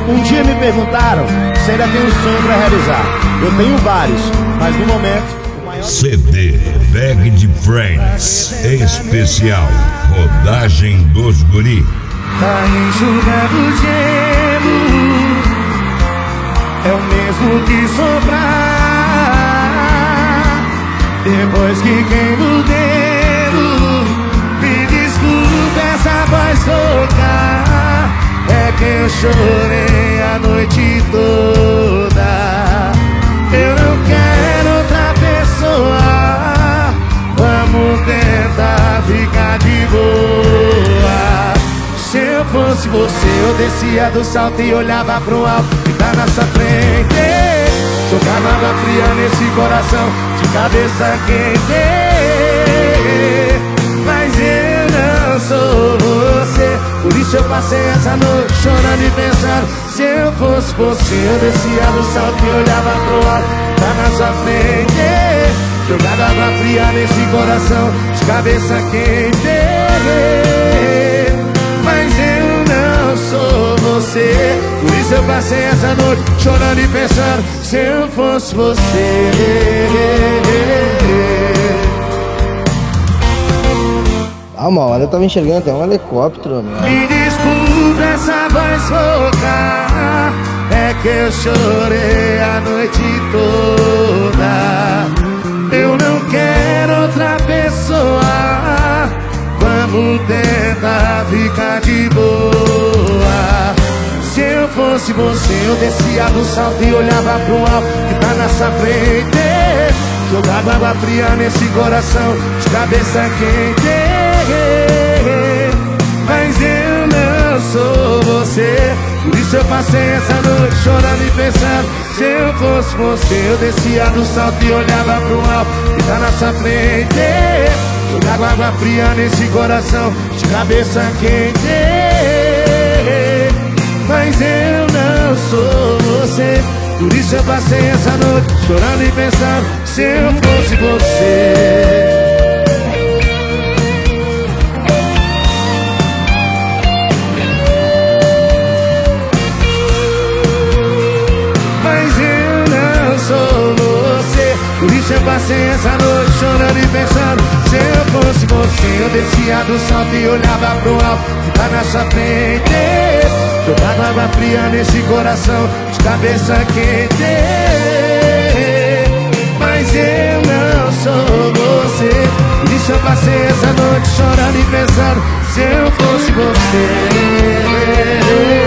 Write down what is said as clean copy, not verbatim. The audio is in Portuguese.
Um dia me perguntaram se ainda tenho um sonho pra realizar. Eu tenho vários, mas no momento o maior... CD Bag Friends especial Rodagem dos Guri. Tá enxugando gelo, é o mesmo que sobrar. Depois que queima o dedo, me desculpe essa voz rouca. É que eu chorei a noite toda. Eu não quero outra pessoa. Vamos tentar ficar de boa. Se eu fosse você, eu descia do salto e olhava pro alto que tá na sua frente. Jogava água fria nesse coração, de cabeça quente. Mas eu não sou você, por isso eu passei essa noite chorando e pensando. Se eu fosse você, eu descia do salto e olhava pro alto que tá na sua frente. Jogava água fria nesse coração, de cabeça quente. Mas eu não sou você, por isso eu passei essa noite chorando e pensando. Se eu fosse você. Ah, uma hora eu tava enxergando até um helicóptero, meu. Me desculpe essa voz rouca, é que eu chorei a noite toda. Eu não quero outra pessoa. Vamos tentar ficar de boa. Se eu fosse você, eu descia do salto e olhava pro alto que tá na sua frente. Jogava água fria nesse coração, de cabeça quente. Mas eu não sou você, por isso eu passei essa noite chorando e pensando. Se eu fosse você, eu descia do salto e olhava pro alto que tá na sua frente. Jogava água fria nesse coração, de cabeça quente. Mas eu não sou você, por isso eu passei essa noite chorando e pensando. Se eu fosse você. Mas eu não sou você, por isso eu passei essa noite chorando e pensando. Se eu fosse você, eu descia do salto e olhava pro alto que tá na sua frente. Jogava água fria nesse coração, de cabeça quente. Mas eu não sou você, por isso eu passei essa noite chorando e pensando. Se eu fosse você.